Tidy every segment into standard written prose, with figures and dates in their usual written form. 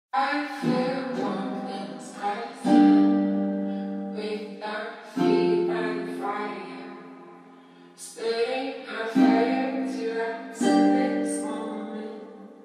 I feel warmth inside with our feet on fire, spitting our fire to us in this moment.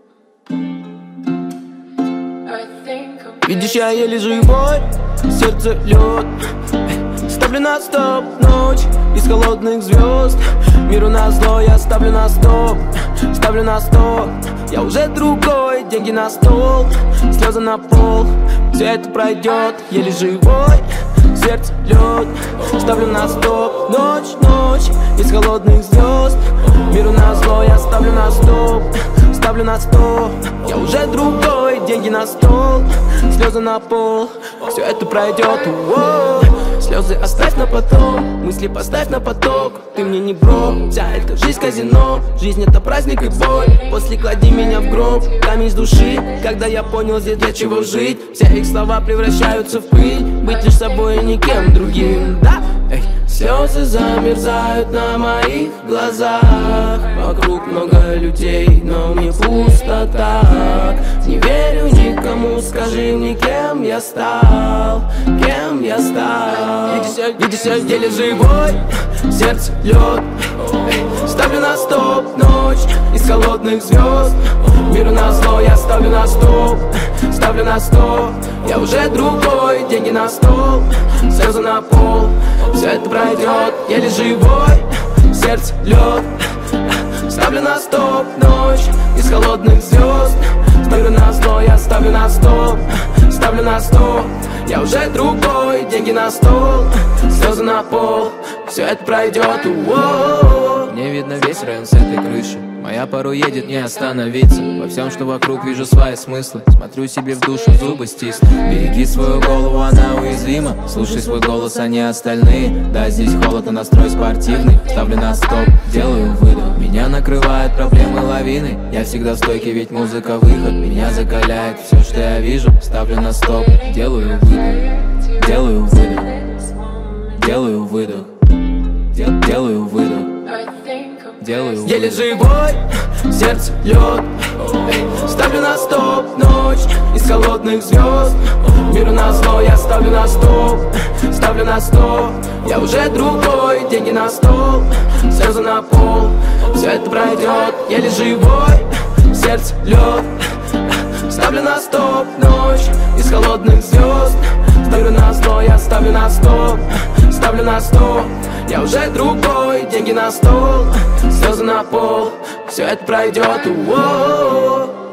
I think Видишь, я еле живой, сердце лед. Ставлю на стоп ночь из холодных звезд. Миру назло, я ставлю на стоп, ставлю на стоп. Я уже другой, деньги на стол, слезы на пол. Все это пройдет, еле живой, сердце лед. Ставлю на стоп ночь, ночь из холодных звезд. Миру назло, я ставлю на стоп, ставлю на стоп. Я уже другой, деньги на стол, слезы на пол. Все это пройдет, слезы оставь на потом, мысли поставь на поток. Ты мне не бро, вся эта жизнь казино. Жизнь это праздник и боль, после клади меня в гроб. Камень с души, когда я понял здесь для чего жить. Все их слова превращаются в пыль, быть лишь собой и никем другим, да? Эй. Слезы замерзают на моих глазах. Вокруг много людей, но мне пусто так. Не верю никому, скажи мне, кем я стал, кем я стал. Видишь, я еле живой, сердце лед. Ставлю на стоп ночь из холодных звезд. Миру назло, я ставлю на стоп, ставлю на стоп. Я уже другой, деньги на стол, слезы на пол. Все это пройдет, еле живой, сердце лед. Ставлю на стоп ночь из холодных звезд. Миру назло, я ставлю на стоп, ставлю на стоп. Я уже другой, деньги на стол, слезы на пол. Все это пройдет, Мне видно весь район с этой крыши. Моя порой едет не остановиться. Во всем, что вокруг, вижу свои смыслы. Смотрю себе в душу, зубы стисну. Береги свою голову, она уязвима. Слушай свой голос, а не остальные. Да, здесь холод, а настрой спортивный. Ставлю на стоп, делаю выдох. Меня накрывают проблемы лавины. Я всегда стойкий, ведь музыка выход. Меня закаляет все, что я вижу. Ставлю на стоп, делаю выдох. Делаю выдох. Делаю выдох. Делаю выдох. Делаю выдох. Еле живой, сердце лед. Ставлю на стоп ночь из холодных звезд. Миру назло, я ставлю на стоп, ставлю на стоп. Я уже другой, деньги на стол, слезы на пол. Все это пройдет, еле живой, сердце лед. Ставлю на стоп ночь из холодных звезд. Миру назло, я ставлю на стоп, ставлю на стоп. Я уже другой, деньги на стол, слезы на пол. Все это пройдет,